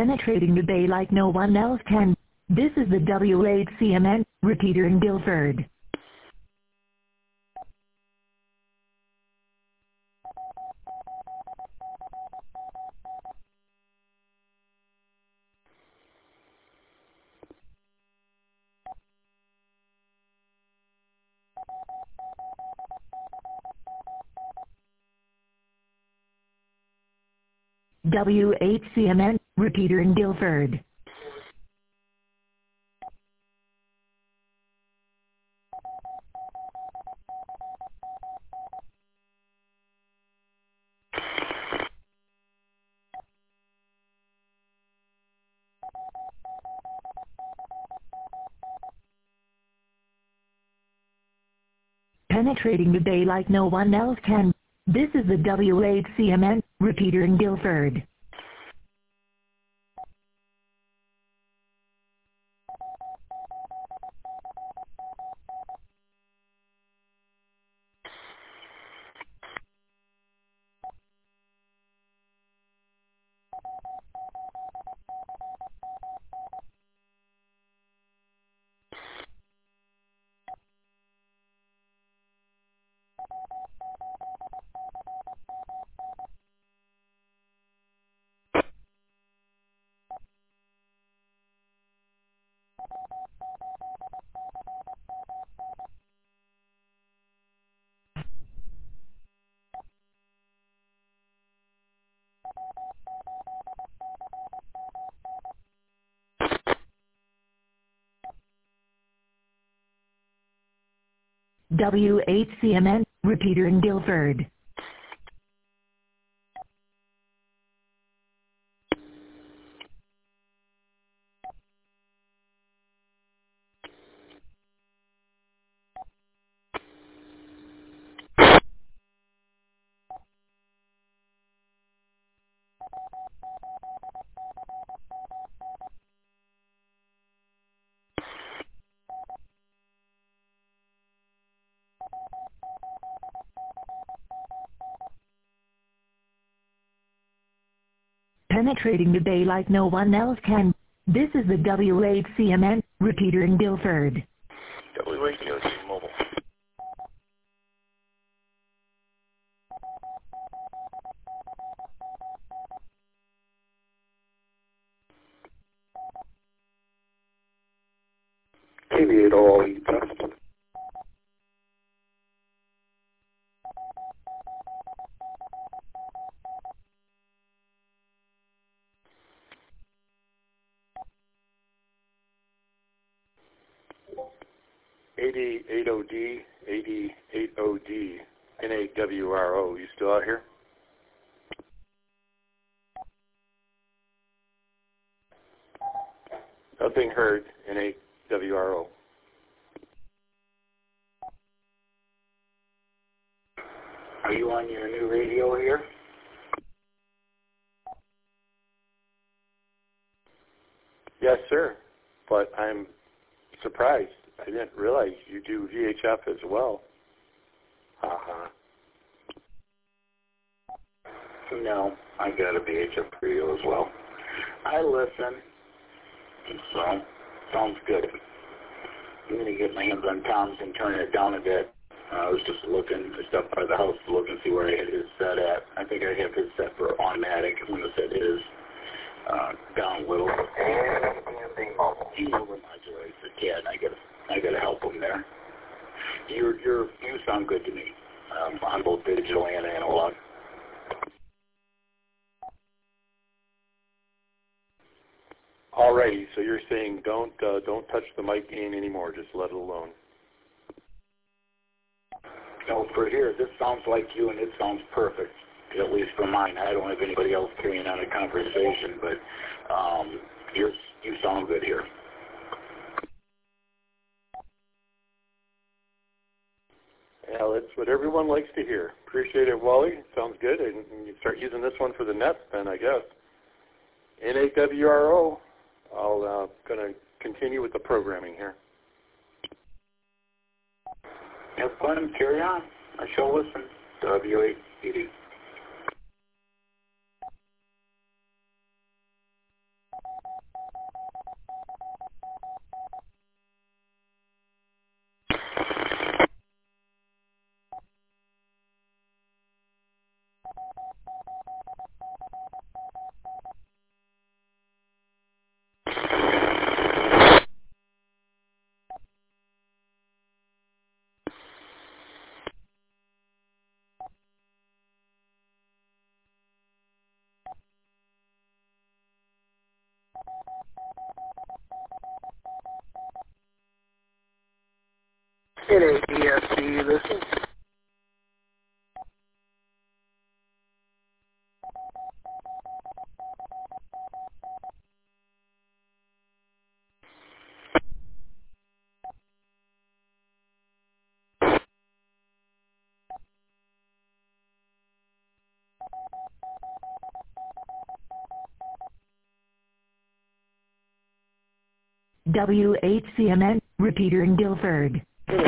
penetrating the bay like no one else can. This is the WHCMN repeater in Guilford. WHCMN repeater in Guilford. Penetrating the bay like no one else can. This is the WHCMN repeater in Guilford. WHCMN repeater in Guilford. Penetrating the bay like no one else can. This is the WHCMN repeater in Guilford. WHCMN mobile. TV800 AD80D, AD80D, NAWRO. You still out here? Nothing heard, NAWRO. Are you on your new radio here? Yes, sir. But I'm surprised. I didn't realize you do VHF as well. No, I got a VHF radio as well. I listen, so sounds good. I'm going to get my hands on Tom's and turn it down a bit. I was just looking, just up by the house to look and see where I had his set at. I think I have his set for automatic. I'm going to set his down a little. He overmodulates the kid. I got to help him there. You sound good to me on both digital and analog. Alrighty, so you're saying don't touch the mic gain anymore. Just let it alone. No, for here, this sounds like you, and it sounds perfect. At least for mine. I don't have anybody else carrying on a conversation, but you sound good here. Well, it's what everyone likes to hear. Appreciate it, Wally. Sounds good. And you start using this one for the nets, then I guess. NAWRO. I'll going to continue with the programming here. Have fun. Carry on. I shall listen. WHCD. It is ESC. This is WHCMN, repeater in Guilford.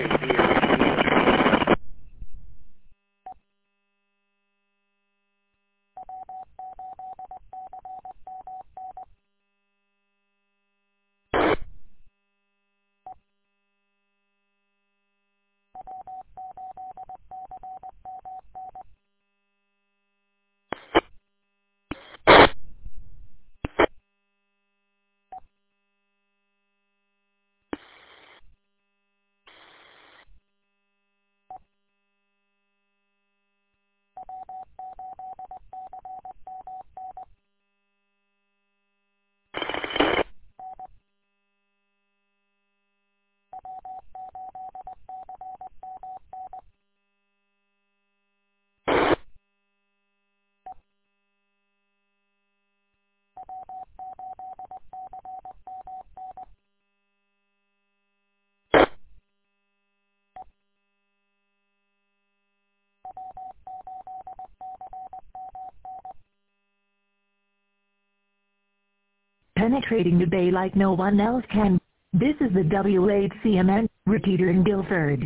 Penetrating the bay like no one else can. This is the WHCMN, repeater in Guilford.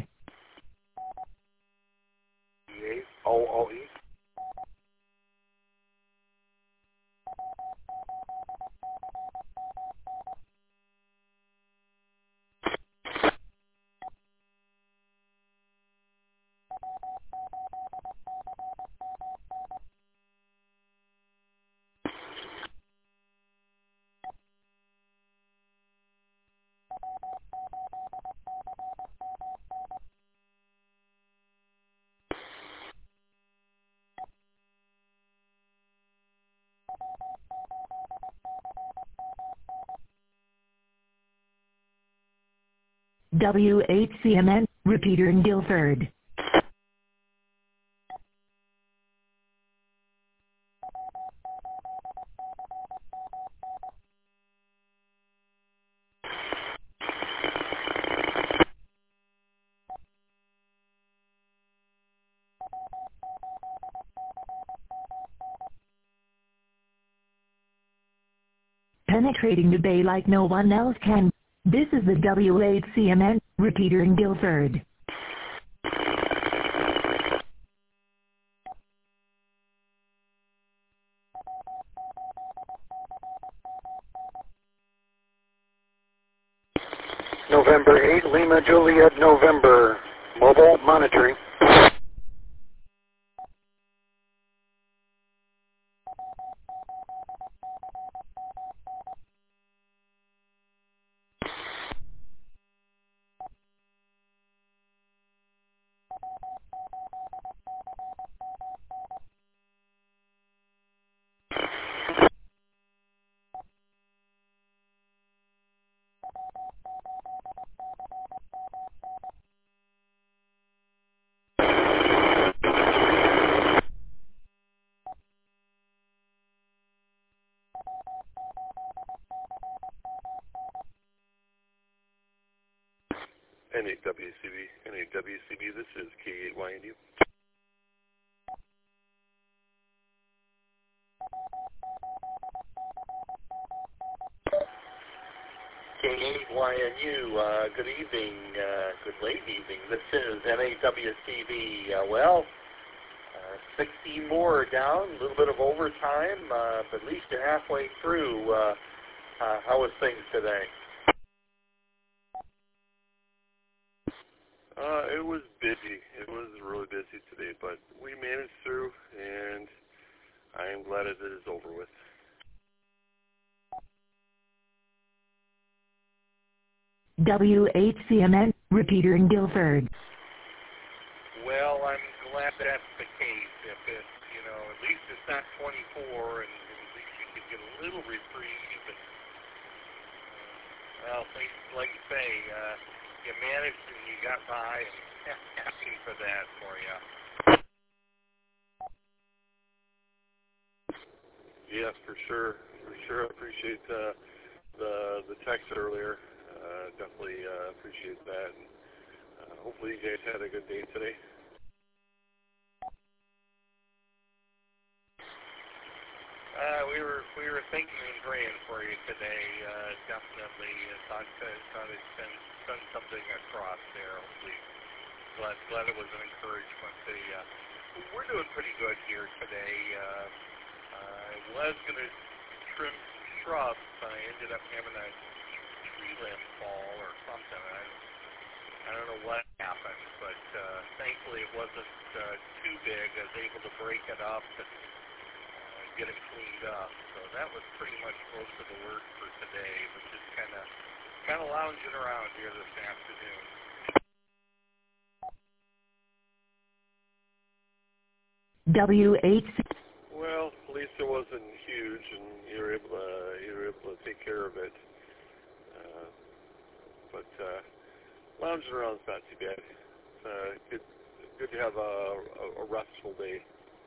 OOE. WHCMN, repeater in Guilford. Penetrating the bay like no one else can. This is the WHCMN, repeater in Guilford. November 8, Lima Juliet, November. Mobile monitoring. NAWCB, this is K8YNU. K8YNU, good evening, good late evening. This is NAWCB. 60 more down, a little bit of overtime, but at least you're halfway through. How was things today? It was busy. It was really busy today, but we managed through, and I am glad it is over with. WHCMN, repeater in Guilford. Well, I'm glad that's the case. If it's, at least it's not 24, and at least you could get a little reprieve. But, well, like you say, you managed and you got by, and happy for that for you. Yes, for sure. I appreciate the text earlier. Definitely appreciate that. And, hopefully you guys had a good day today. We were thinking and praying for you today. Definitely thought it send something across there. Hopefully, glad it was an encouragement. We're doing pretty good here today. I was going to trim shrubs, but I ended up having a tree limb fall or something. I don't know what happened, but thankfully it wasn't too big. I was able to break it up and get it cleaned up. So that was pretty much most of the work for today, but just kind of lounging around here this afternoon. WHC. Well, at least it wasn't huge, and you were able to take care of it. But lounging around is not too bad. It's good to have a restful day.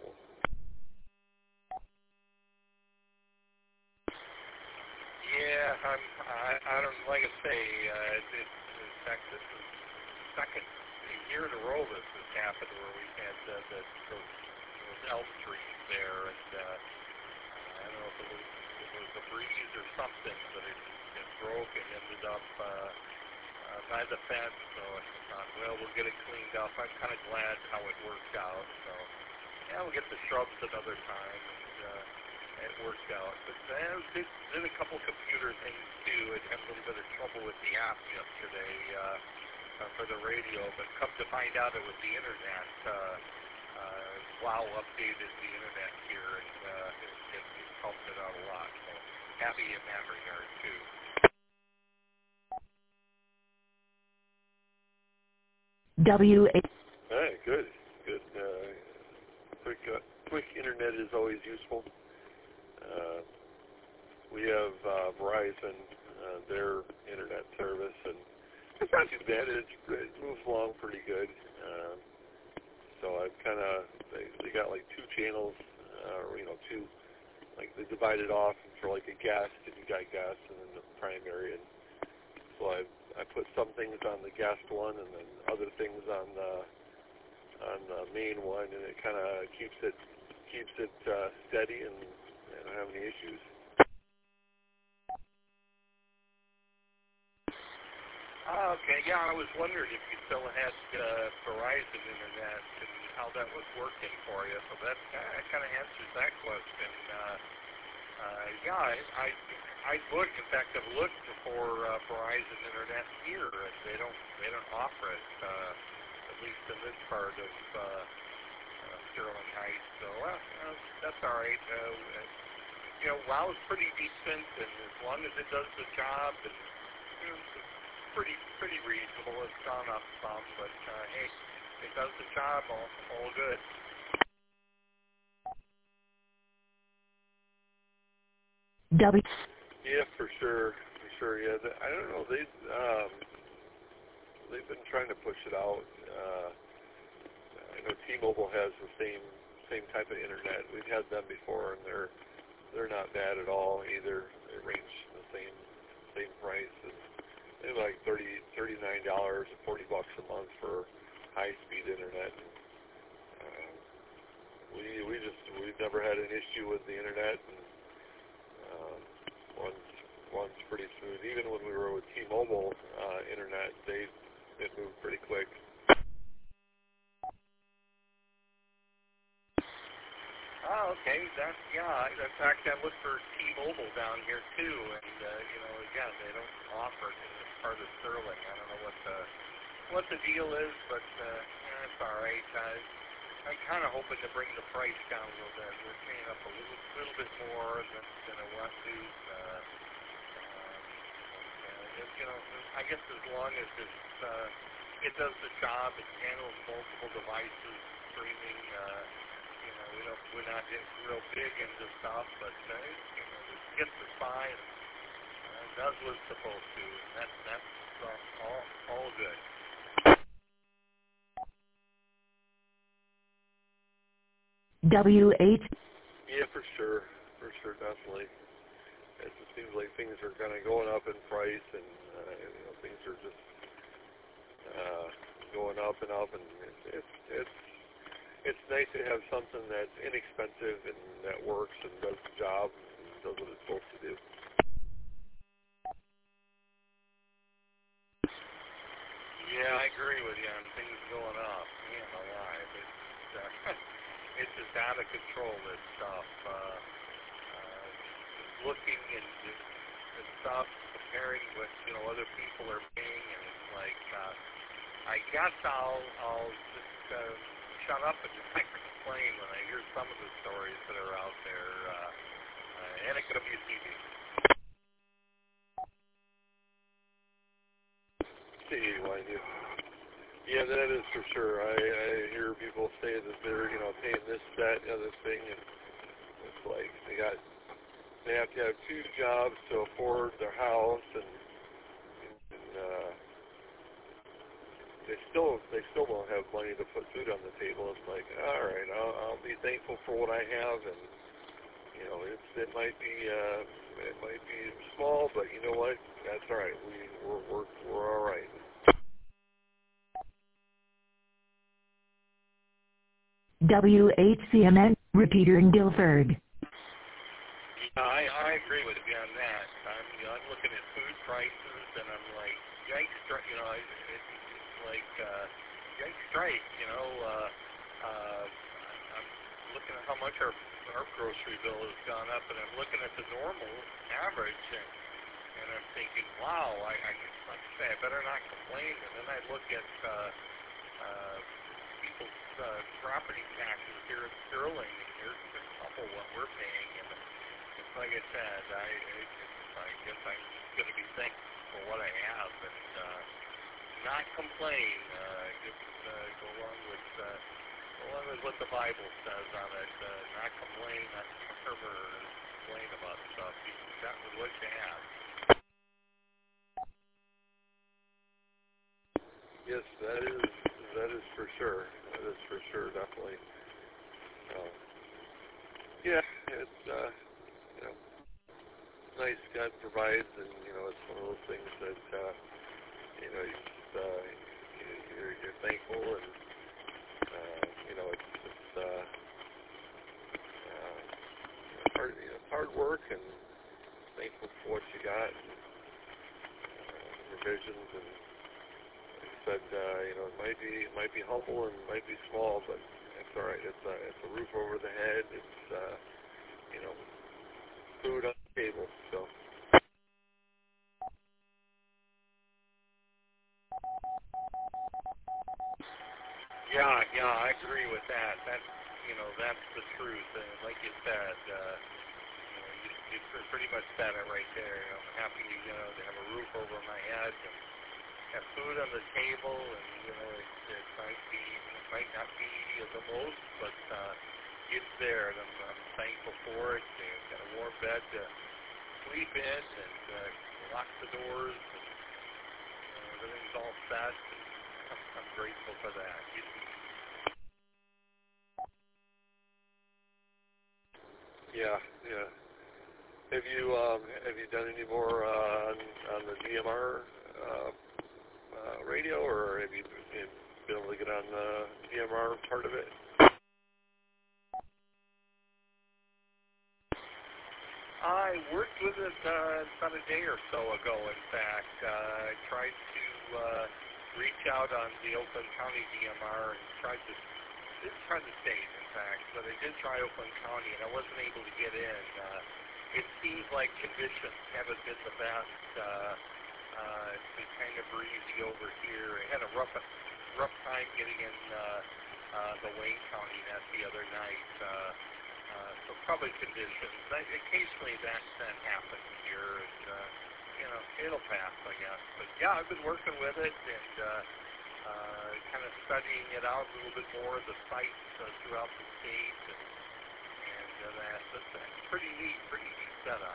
Yeah, I don't like I say. In fact, this is the second year in a row this has happened where we had those elm trees there, and I don't know if it was a breeze or something, but it broke and ended up by the fence. So I thought, well, we'll get it cleaned up. I'm kind of glad how it worked out. So yeah, we'll get the shrubs another time. And it worked out. But did a couple computer things too. I had a little bit of trouble with the app yesterday for the radio, but come to find out it was the internet. WOW updated the internet here, and it helped it out a lot. So happy in that regard too. All right, good. Quick internet is always useful. We have Verizon, their internet service, and it's not too bad. It moves along pretty good. So I've they got like two channels, two, like they divided off for like a guest, and you got guest, and then the primary. And so I put some things on the guest one, and then other things on the main one, and it kind of keeps it steady, and I don't have any issues. Okay, yeah, I was wondering if you still had Verizon internet and how that was working for you. So that kind of answers that question. Yeah, I looked. In fact, I've looked for Verizon internet here, and they don't offer it, at least in this part of Sterling Heights. So that's all right. WOW is pretty decent, and as long as it does the job, and it's pretty reasonable. It's gone up some, but hey, it does the job. All good. Yeah, for sure. Yeah, I don't know. They've been trying to push it out. I know T-Mobile has the same type of internet. We've had them before, and they're not bad at all either. They range the same price. They're like $39 or $40 a month for high-speed internet. We've never had an issue with the internet. And, one's pretty smooth. Even when we were with T-Mobile internet, it moved pretty quick. Oh, okay. In fact, I looked for T-Mobile down here too, and again, they don't offer it in this part of Sterling. I don't know what the deal is, but it's all right. I'm kind of hoping to bring the price down a little bit. We're paying up a little bit more than I want to. I guess as long as it does the job, it handles multiple devices, streaming. We're not real big into stuff, but it gets us by and does what it's supposed to. And that's all good. WH. Yeah, for sure, definitely. It just seems like things are kind of going up in price, and things are just going up and up, and it's nice to have something that's inexpensive and that works and does the job and does what it's supposed to do. Yeah, I agree with you on things going up. Man alive, it's just out of control, this stuff. Looking and stuff, comparing what other people are paying, and it's like, I guess I'll just shut up and not complain when I hear some of the stories that are out there, and it could be easy. Yeah, that is for sure. I hear people say that they're paying this, that, and other thing, and it's like they have to have two jobs to afford their house, and they still don't have money to put food on the table. It's like, all right, I'll be thankful for what I have, and it might be small, but you know what? That's all right. We're all right. WHCMN, repeater in Guilford. I agree with you on that. I'm looking at food prices, and I'm like, yikes! It's like yikes! Strike. I'm looking at how much our grocery bill has gone up, and I'm looking at the normal average, and I'm thinking, wow! Like I say, I better not complain. And then I look at people's property taxes here in Sterling, and they're double what we're paying, and like I said, I guess I'm going to be thankful for what I have and not complain. Just go along with what the Bible says on it. Not complain, not murmur, complain about stuff. You got with what you have. Yes, that is for sure. That is for sure, definitely. Yeah, it's nice God provides, and it's one of those things that you're thankful, and it's hard work, and thankful for what you got, and revisions, and like I said, it might be humble and might be small, but it's all right. It's a roof over the head. It's food on the table. So. Yeah, I agree with that. That's the truth. And like you said, you pretty much said it right there. I'm happy, to have a roof over my head and have food on the table, and it might not be the most, but it's there, and I'm thankful for it. And got a warm bed to sleep in, and lock the doors, and everything's all set. And I'm grateful for that. Yeah. Have you done any more on the DMR radio, or have you been able to get on the DMR part of it? I worked with it about a day or so ago, in fact. I tried to reach out on the Oakland County DMR and did try the state, in fact, but I did try Oakland County, and I wasn't able to get in. It seems like conditions haven't been the best. It's been kind of breezy over here. I had a rough time getting in the Wayne County net the other night. So probably conditions. Occasionally that happens here, and it'll pass, I guess. But yeah, I've been working with it and kind of studying it out a little bit more, the sites throughout the state, and that's pretty neat setup.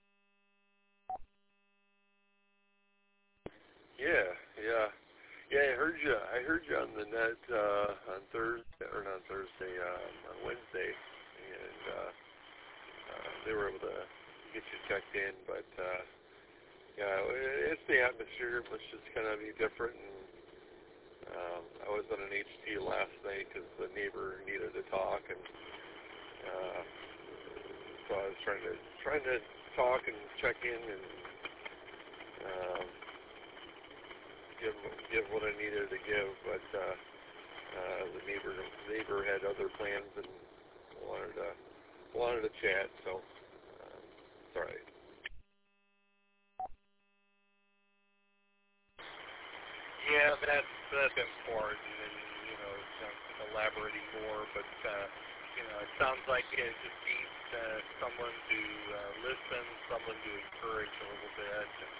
Yeah. I heard you on the net on Thursday, or not Thursday, on Wednesday, and they were able to get you checked in. But yeah, it's the atmosphere was just kind of be different. And I was on an HT last night because the neighbor needed to talk, and so I was trying to talk and check in and give what I needed to give, but the neighbor had other plans and wanted to chat, so it's all right. Yeah, that's important, and elaborating more, but it sounds like it just needs someone to listen, someone to encourage a little bit, and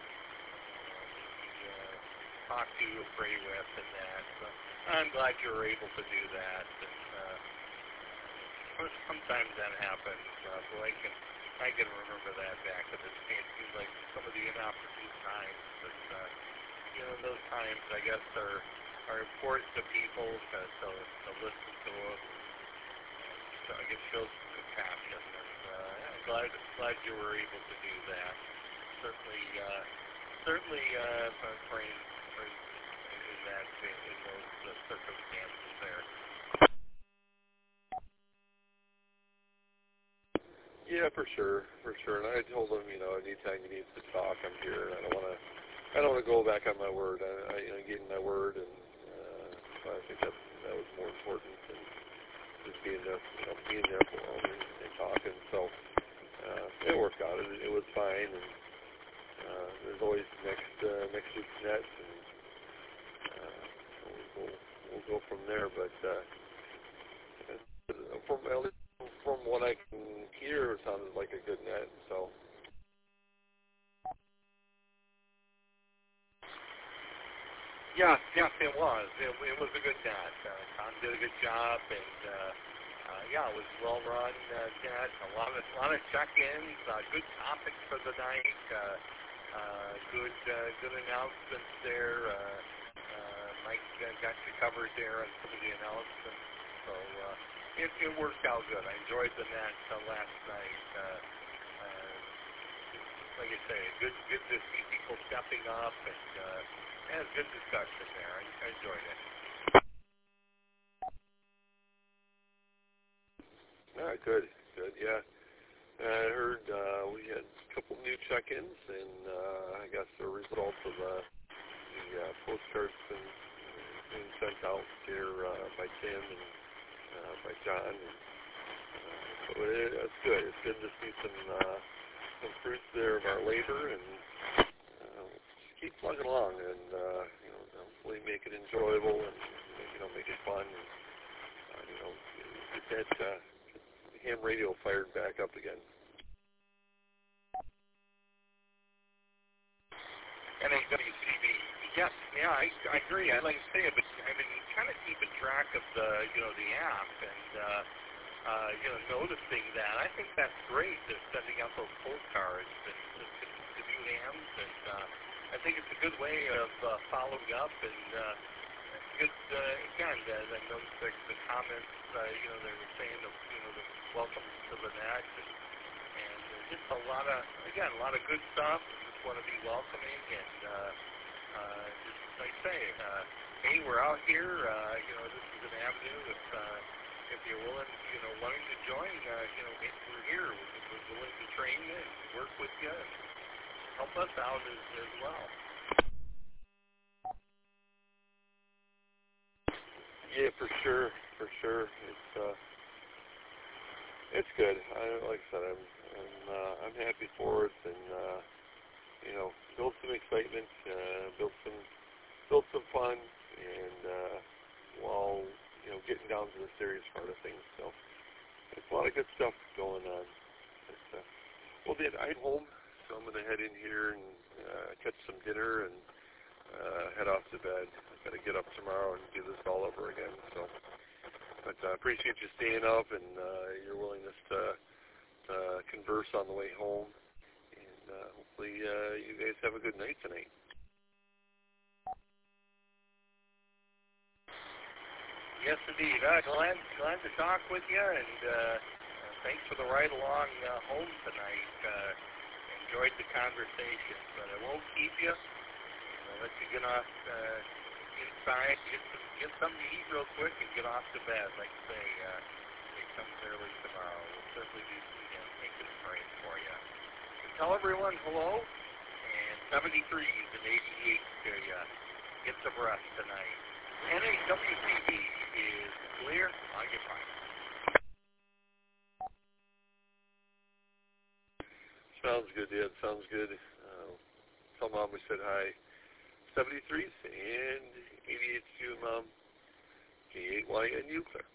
talk to, pray with, and that. So I'm glad you were able to do that. And sometimes that happens. Boy, I can remember that back in the day. It seems like some of the inopportune times, but those times I guess are important to people to listen to them. So I guess show some compassion, and I'm glad you were able to do that. Certainly, praying in those circumstances there. Yeah, for sure. And I told him, anytime he needs to talk, I'm here. I don't want to go back on my word. I gave him my word, and I think that was more important than just being there for him and talking. So it worked out. It was fine. And there's always next week's net, and we'll go from there. But from what I can hear, it sounded like a good net. So. Yes, it was. It was a good net. Tom did a good job, and it was well run net. A lot of check-ins, good topics for the night. Good announcements there. Mike got you covered there on some of the announcements, so it worked out good. I enjoyed the net last night. Like I say, good to see people stepping up, and it was good discussion there. I enjoyed it. Good, yeah. I heard we had a couple new check-ins, and I guess the results of the postcards being sent out here by Tim and by John. And, so it's good. It's good to see some fruits there of our labor, and just keep plugging along, and hopefully make it enjoyable, and make it fun, and get that ham radio fired back up again. And WCB, yes, I agree. I like to say it, but I've been kind of keeping track of the app, and noticing that. I think that's great. Sending out those postcards and to new hams, and I think it's a good way of following up, and good. Again, as I noticed the comments, they were saying the welcome to the net, and just a lot of good stuff. Just want to be welcoming, and just like I say, hey, we're out here. This is an avenue. If you're willing, wanting to join, we're here. We're willing to train you and work with you and help us out as well. Yeah, for sure. It's good. Like I said, I'm happy for it, and build some excitement, build some fun, and while getting down to the serious part of things. So it's a lot of good stuff going on. I'm home, so I'm going to head in here and catch some dinner and head off to bed. I've got to get up tomorrow and do this all over again. So, but I appreciate you staying up and your willingness to converse on the way home. And hopefully you guys have a good night tonight. Yes, indeed. Glad to talk with you, and thanks for the ride along home tonight. Enjoyed the conversation, but I won't keep you. I'll let you get off inside, get something to eat real quick, and get off to bed. Like I say, it comes early tomorrow. We'll certainly be making a frame for you. So tell everyone hello, and 73s and 88s to you. Get some rest tonight. NAWCB is clear on your phone. Sounds good, Dad. Sounds good. Tell Mom we said hi. 73s and 88s to you, Mom. K8YNU, Clear.